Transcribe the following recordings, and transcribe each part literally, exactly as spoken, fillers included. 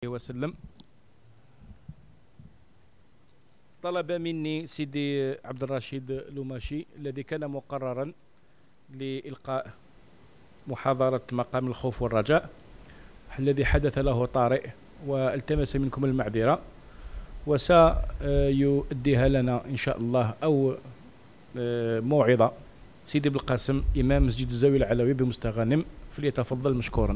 وسلم. طلب مني سيدي عبد الرشيد لوماشي الذي كان مقررا لإلقاء محاضرة مقام الخوف والرجاء الذي حدث له طارئ، والتمس منكم المعذرة، وسيؤديها لنا إن شاء الله أو موعظة سيدي بالقاسم إمام مسجد الزاوية العلوي بمستغانم، فليتفضل مشكورا.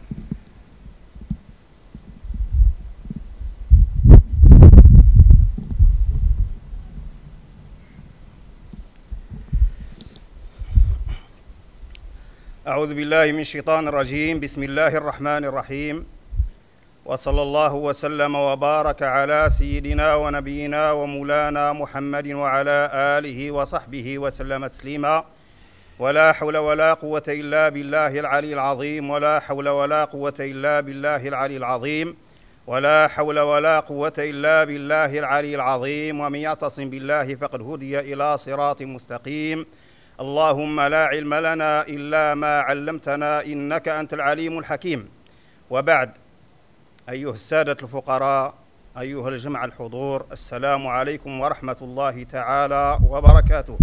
أعوذ بالله من الشيطان الرجيم. بسم الله الرحمن الرحيم، وصلى الله وسلم وبارك على سيدنا ونبينا ومولانا محمد وعلى آله وصحبه وسلم تسليما. ولا حول ولا قوة إلا بالله العلي العظيم، ولا حول ولا قوة إلا بالله العلي العظيم، ولا حول ولا قوة إلا بالله العلي العظيم. ومن يعتصم بالله فقد هدي إلى صراط مستقيم. اللهم لا علم لنا إلا ما علمتنا إنك أنت العليم الحكيم. وبعد، أيها السادة الفقراء، أيها الجمع الحضور، السلام عليكم ورحمة الله تعالى وبركاته.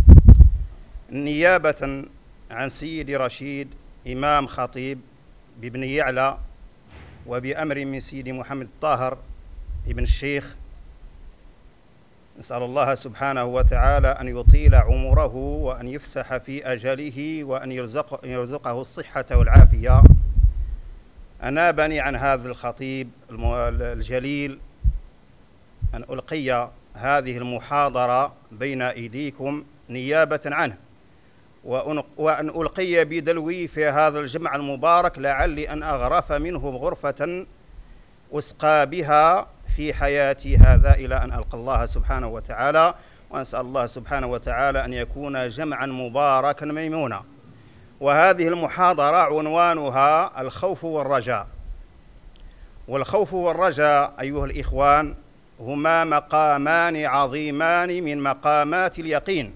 نيابة عن سيدي رشيد إمام خطيب بابن يعلى، وبأمر من سيدي محمد الطاهر ابن الشيخ، نسأل الله سبحانه وتعالى أن يطيل عمره وأن يفسح في أجله وأن يرزق يرزقه الصحة والعافية. أنابني عن هذا الخطيب الجليل أن ألقي هذه المحاضرة بين أيديكم نيابة عنه، وأن ألقي بدلوي في هذا الجمع المبارك، لعلي أن أغرف منه غرفة أسقى بها في حياتي هذا إلى أن ألقى الله سبحانه وتعالى. وأسأل الله سبحانه وتعالى أن يكون جمعا مباركا ميمونا. وهذه المحاضرة عنوانها الخوف والرجاء. والخوف والرجاء أيها الإخوان هما مقامان عظيمان من مقامات اليقين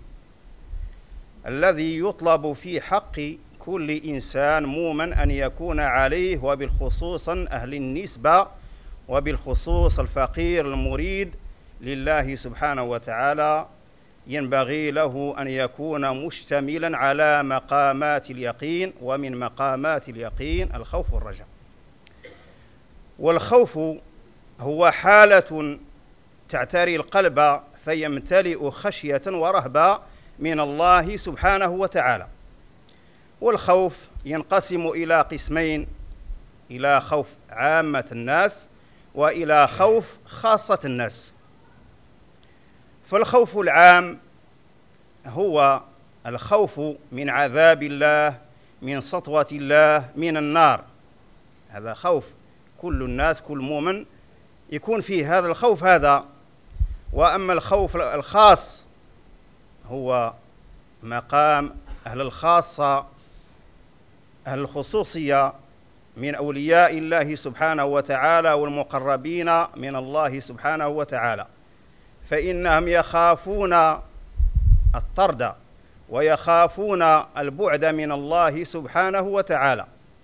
الذي يطلب في حق كل إنسان مؤمن أن يكون عليه، وبالخصوص أهل النسبة، وبالخصوص الفقير المريد لله سبحانه وتعالى، ينبغي له أن يكون مشتملا على مقامات اليقين. ومن مقامات اليقين الخوف والرجاء. والخوف هو حالة تعتري القلب فيمتلئ خشية ورهبة من الله سبحانه وتعالى. والخوف ينقسم إلى قسمين: إلى خوف عامة الناس، وإلى خوف خاصة الناس. فالخوف العام هو الخوف من عذاب الله، من سطوة الله، من النار. هذا خوف كل الناس، كل مؤمن يكون فيه هذا الخوف هذا. وأما الخوف الخاص هو مقام أهل الخاصة، أهل الخصوصية من أولياء الله سبحانه وتعالى والمقربين من الله سبحانه وتعالى، فإنهم يخافون الطرد ويخافون البعد من الله سبحانه وتعالى.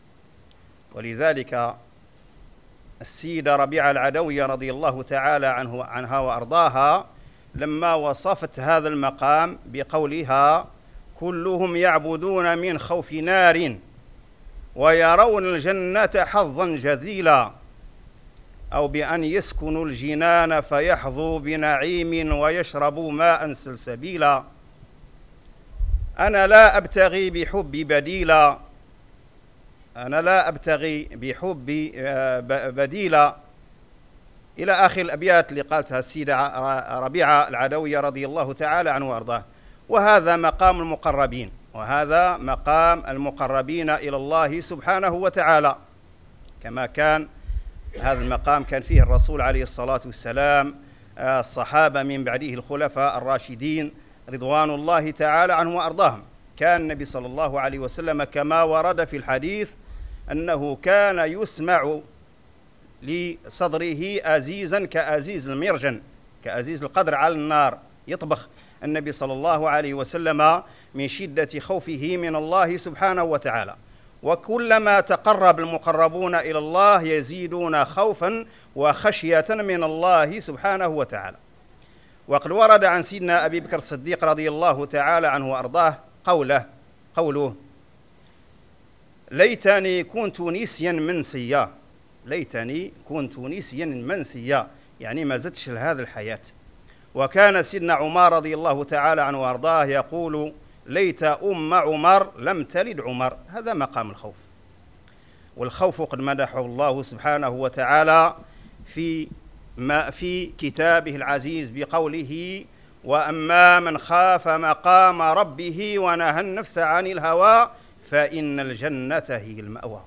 ولذلك السيدة ربيعة العدوية رضي الله تعالى عنه عنها وأرضاها لما وصفت هذا المقام بقولها: كلهم يعبدون من خوف نار ويرون الجنة حظا جذيلا، أو بأن يسكنوا الجنان فيحظوا بنعيم ويشربوا ماء سلسبيلا. أنا لا أبتغي بحبي بديلا، أنا لا أبتغي بحبي بديلا، إلى آخر الأبيات اللي قالتها السيدة ربيعة العدوية رضي الله تعالى عنه وأرضاه. وهذا مقام المقربين، وهذا مقام المقربين إلى الله سبحانه وتعالى، كما كان هذا المقام كان فيه الرسول عليه الصلاة والسلام، الصحابة من بعده الخلفاء الراشدين رضوان الله تعالى عنهم وأرضاهم. كان النبي صلى الله عليه وسلم كما ورد في الحديث أنه كان يسمع لصدره أزيزا كأزيز المرجن، كأزيز القدر على النار، يطبخ النبي صلى الله عليه وسلم من شدة خوفه من الله سبحانه وتعالى. وكلما تقرب المقربون إلى الله يزيدون خوفا وخشية من الله سبحانه وتعالى. وقد ورد عن سيدنا أبي بكر الصديق رضي الله تعالى عنه وأرضاه قوله قوله ليتني كنت نسيا منسيا، ليتني كنت نسيا منسيا، يعني ما زدتش لهذه الحياة. وكان سيدنا عمر رضي الله تعالى عنه وأرضاه يقول ليت أم عمر لم تلد عمر. هذا مقام الخوف. والخوف قد مدحه الله سبحانه وتعالى في ما في كتابه العزيز بقوله وأما من خاف مقام ربه ونهى النفس عن الهوى فإن الجنة هي المأوى.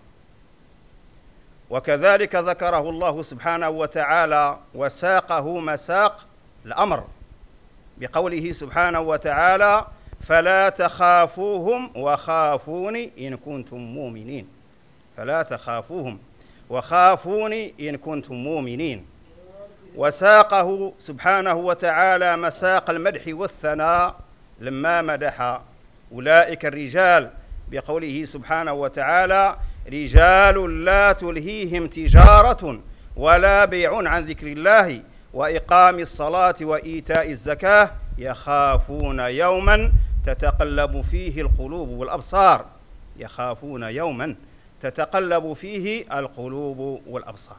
وكذلك ذكره الله سبحانه وتعالى وساقه مساق الأمر بقوله سبحانه وتعالى فلا تخافوهم وخافوني إن كنتم مؤمنين، فلا تخافوهم وخافوني إن كنتم مؤمنين. وساقه سبحانه وتعالى مساق المدح والثناء لما مدح أولئك الرجال بقوله سبحانه وتعالى رجال لا تلهيهم تجارة ولا بيع عن ذكر الله وإقام الصلاة وإيتاء الزكاة يخافون يوما تتقلب فيه القلوب والأبصار، يخافون يوما تتقلب فيه القلوب والأبصار.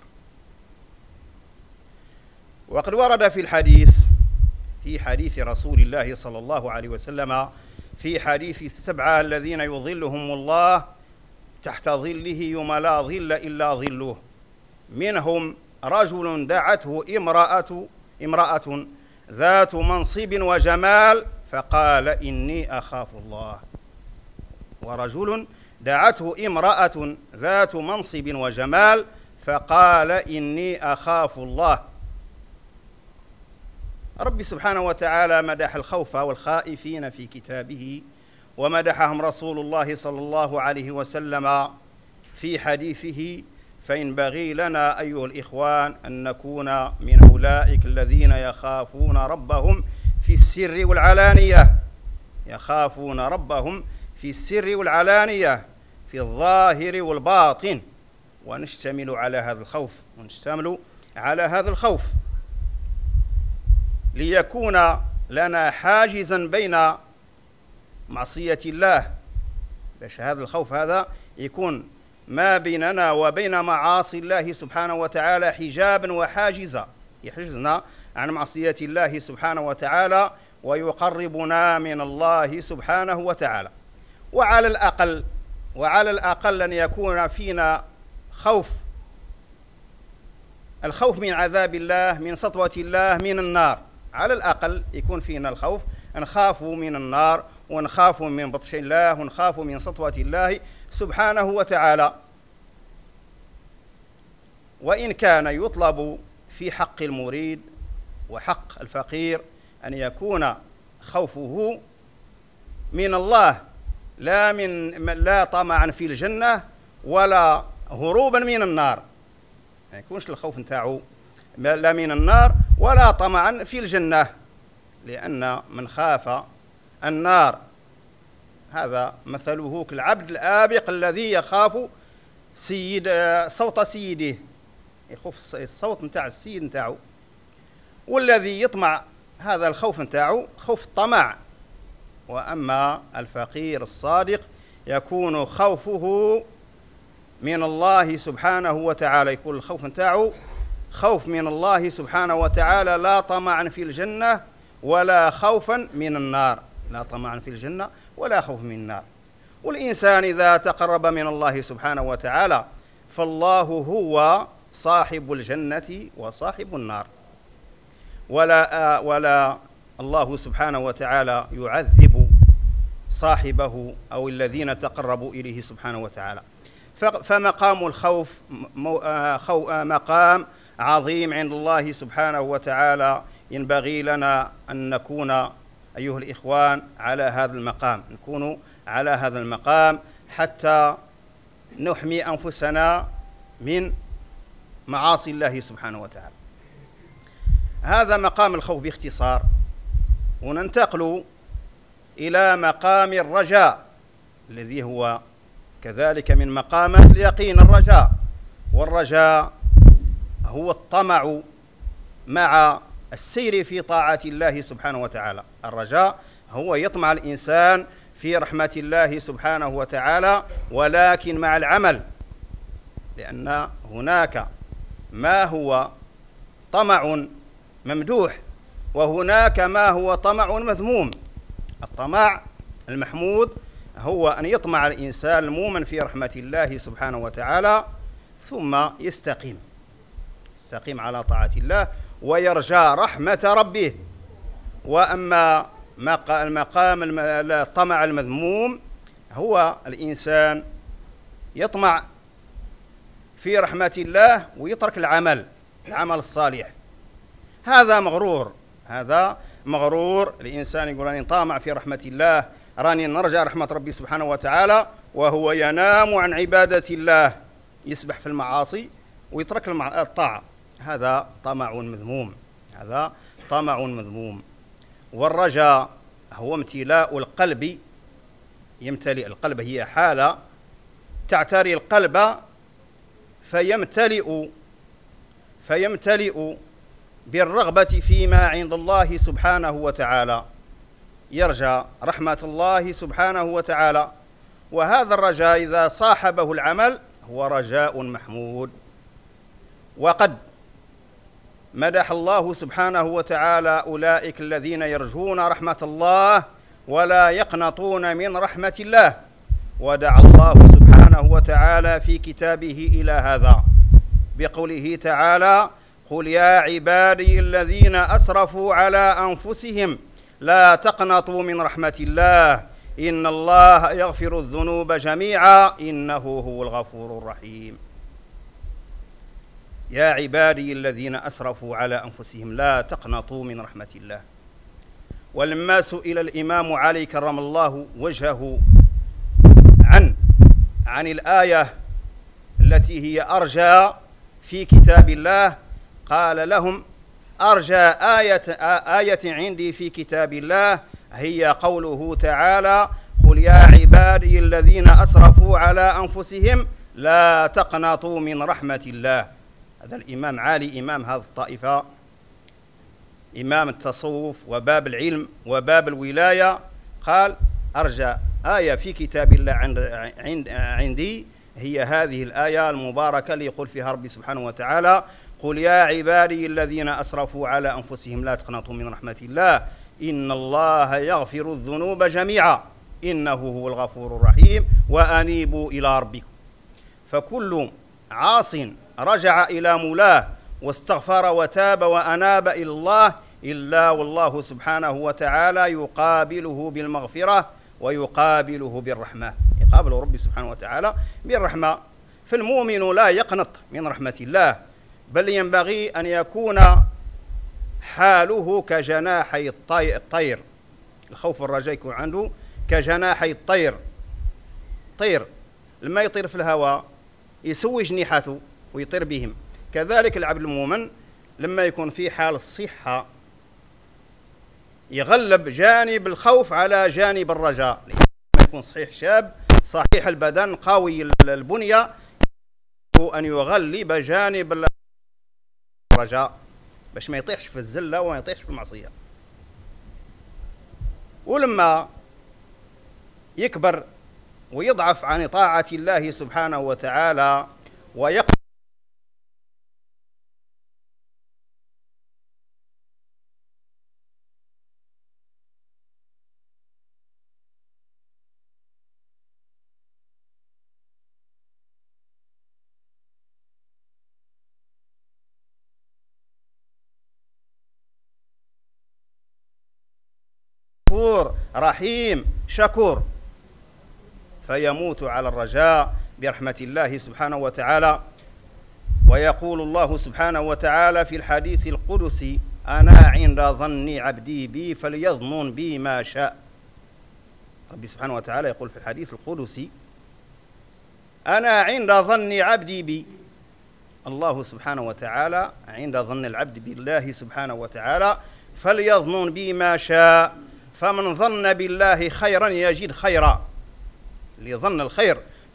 وقد ورد في الحديث في حديث رسول الله صلى الله عليه وسلم في حديث السبعة الذين يظلهم الله تحت ظله يوم لا ظل إلا ظله، منهم رجل دعته امرأة امرأة ذات منصب وجمال فقال إني أخاف الله. ورجل دعته امرأة ذات منصب وجمال فقال إني أخاف الله. رب سبحانه وتعالى مدح الخوف والخائفين في كتابه، ومدحهم رسول الله صلى الله عليه وسلم في حديثه، فينبغي لنا أيها الإخوان أن نكون من أولئك الذين يخافون ربهم في السر والعلانية، يخافون ربهم في السر والعلانية في الظاهر والباطن، ونشتمل على هذا الخوف ونشتمل على هذا الخوف ليكون لنا حاجزا بين معصية الله، باش هذا الخوف هذا يكون ما بيننا وبين معاصي الله سبحانه وتعالى حجابا وحاجزا، يحجزنا عن معصية الله سبحانه وتعالى ويقربنا من الله سبحانه وتعالى. وعلى الأقل وعلى الأقل أن يكون فينا خوف، الخوف من عذاب الله، من سطوة الله، من النار. على الأقل يكون فينا الخوف، نخاف من النار ونخاف من بطش الله ونخاف من سطوة الله سبحانه وتعالى. وإن كان يطلب في حق المريد وحق الفقير أن يكون خوفه من الله، لا من لا طمعا في الجنة ولا هروبا من النار، ما يكونش الخوف نتاعو لا من النار ولا طمعا في الجنة، لأن من خاف النار هذا مثله كالعبد الآبق الذي يخاف سيد صوت سيده، يخوف الصوت نتاع السيد نتاعو. والذي يطمع هذا الخوف نتاعو خوف الطمع. وأما الفقير الصادق يكون خوفه من الله سبحانه وتعالى، يكون الخوف نتاعو خوف من الله سبحانه وتعالى، لا طمعا في الجنة ولا خوفا من النار، لا طمعا في الجنة ولا خوف من النار. والإنسان إذا تقرب من الله سبحانه وتعالى فالله هو صاحب الجنة وصاحب النار، ولا ولا الله سبحانه وتعالى يعذب صاحبه أو الذين تقربوا إليه سبحانه وتعالى. فمقام الخوف مقام عظيم عند الله سبحانه وتعالى، ينبغي لنا أن نكون أيها الإخوان على هذا المقام، نكون على هذا المقام حتى نحمي أنفسنا من معاصي الله سبحانه وتعالى. هذا مقام الخوف باختصار. وننتقل إلى مقام الرجاء الذي هو كذلك من مقامات اليقين الرجاء، والرجاء هو الطمع مع السير في طاعة الله سبحانه وتعالى. الرجاء هو يطمع الإنسان في رحمة الله سبحانه وتعالى، ولكن مع العمل، لأن هناك ما هو طمع ممدوح وهناك ما هو طمع مذموم. الطمع المحمود هو أن يطمع الإنسان المؤمن في رحمة الله سبحانه وتعالى ثم يستقيم يستقيم على طاعة الله ويرجى رحمة ربه. وأما المقام الطمع المذموم هو الإنسان يطمع في رحمة الله ويترك العمل العمل الصالح. هذا مغرور هذا مغرور الإنسان يقول راني طامع في رحمة الله، راني نرجى رحمة ربي سبحانه وتعالى، وهو ينام عن عبادة الله، يسبح في المعاصي ويترك الطاعة. هذا طمع مذموم هذا طمع مذموم. والرجاء هو امتلاء القلب، يمتلئ القلب، هي حالة تعتري القلب فيمتلئ فيمتلئ بالرغبة فيما عند الله سبحانه وتعالى، يرجى رحمة الله سبحانه وتعالى. وهذا الرجاء إذا صاحبه العمل هو رجاء محمود. وقد مدح الله سبحانه وتعالى أولئك الذين يرجون رحمة الله ولا يقنطون من رحمة الله، ودعا الله سبحانه وتعالى في كتابه إلى هذا بقوله تعالى: قل يا عبادي الذين أسرفوا على أنفسهم لا تقنطوا من رحمة الله إن الله يغفر الذنوب جميعا إنه هو الغفور الرحيم. يا عبادي الذين أسرفوا على أنفسهم لا تقنطوا من رحمة الله. ولما سئل الإمام علي كرم الله وجهه عن عن الآية التي هي أرجى في كتاب الله، قال لهم: أرجى آية, آية عندي في كتاب الله هي قوله تعالى: قل يا عبادي الذين أسرفوا على أنفسهم لا تقنطوا من رحمة الله. هذا الإمام علي إمام هذه الطائفة، إمام التصوف وباب العلم وباب الولاية، قال: أرجى آية في كتاب الله عند عندي هي هذه الآية المباركة اللي يقول فيها ربي سبحانه وتعالى: قل يا عبادي الذين أسرفوا على أنفسهم لا تقنطوا من رحمة الله إن الله يغفر الذنوب جميعا إنه هو الغفور الرحيم وأنيبوا إلى ربكم. فكل عاص رجع إلى مولاه واستغفر وتاب وأناب إلى الله إلا والله سبحانه وتعالى يقابله بالمغفرة ويقابله بالرحمة، يقابل ربي سبحانه وتعالى بالرحمة. فالمؤمن لا يقنط من رحمة الله، بل ينبغي أن يكون حاله كجناحي الطير. الخوف والرجاء يكون عنده كجناحي الطير. طير لما يطير في الهواء يسوي جنيحته ويطير بهم. كذلك العبد المؤمن لما يكون في حال الصحة يغلب جانب الخوف على جانب الرجاء. لما يكون صحيح شاب صحيح البدن قوي البنية أن يغلب جانب الرجاء باش ما يطيحش في الزلة وما يطيحش في المعصية. ولما يكبر ويضعف عن طاعة الله سبحانه وتعالى ويقف غفور رحيم شكور فيموت على الرجاء برحمة الله سبحانه وتعالى. ويقول الله سبحانه وتعالى في الحديث القدسي: أنا عند ظن عبدي بي فليظن بي ما شاء. ربي سبحانه وتعالى يقول في الحديث القدسي: أنا عند ظن عبدي بي. الله سبحانه وتعالى عند ظن العبد بالله سبحانه وتعالى فليظن بي ما شاء، فمن ظن بالله خيرا يجد خيرا، اللي ظن الخير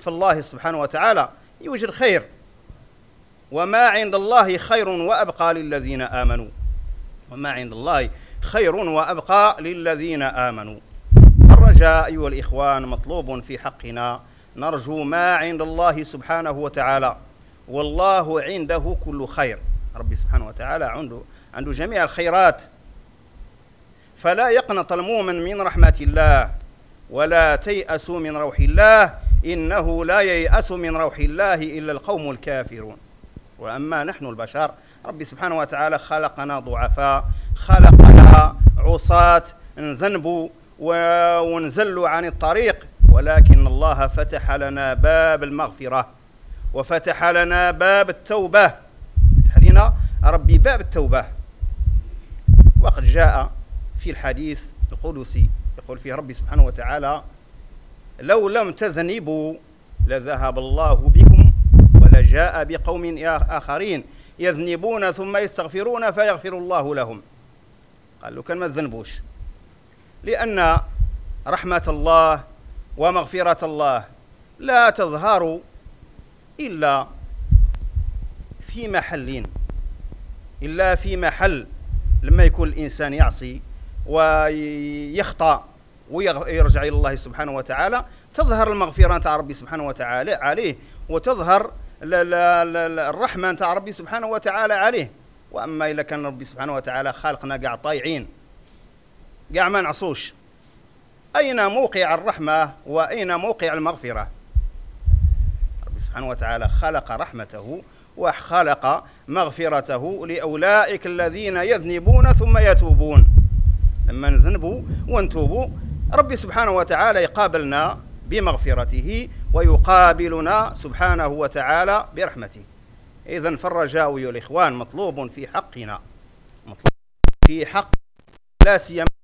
فالله سبحانه وتعالى يوجد خير، وما عند الله خير وأبقى للذين آمنوا، وما عند الله خير وأبقى للذين آمنوا. الرجاء أيها الإخوان مطلوب في حقنا، نرجو ما عند الله سبحانه وتعالى، والله عنده كل خير. ربي سبحانه وتعالى عنده عنده جميع الخيرات، فلا يقنط المؤمن من رحمة الله ولا تيأس من روح الله، إنه لا ييأس من روح الله إلا القوم الكافرون. وأما نحن البشر، ربي سبحانه وتعالى خلقنا ضعفاء، خلقنا عصاة، نذنب ونزل عن الطريق، ولكن الله فتح لنا باب المغفرة وفتح لنا باب التوبة، فتح لنا ربي باب التوبة. وقد جاء في الحديث القدسي يقول فيه ربي سبحانه وتعالى: لو لم تذنبوا لذهب الله بكم ولجاء بقوم آخرين يذنبون ثم يستغفرون فيغفر الله لهم. قال له كان ما تذنبوش، لأن رحمة الله ومغفرة الله لا تظهر إلا في محل، إلا في محل لما يكون الإنسان يعصي ويخطأ ويرجع إلى الله سبحانه وتعالى، تظهر المغفرة نتاع ربي سبحانه وتعالى عليه، وتظهر الرحمة نتاع ربي سبحانه وتعالى عليه. وأما إذا كان ربي سبحانه وتعالى خالقنا قاع طايعين، قاع ما نعصوش، أين موقع الرحمة وأين موقع المغفرة؟ ربي سبحانه وتعالى خلق رحمته وخلق مغفرته لأولئك الذين يذنبون ثم يتوبون. لما نذنبوا ونتوبوا ربي سبحانه وتعالى يقابلنا بمغفرته ويقابلنا سبحانه وتعالى برحمته. إذن فالرجاء يا الإخوان مطلوب في حقنا، مطلوب في حق لا سيما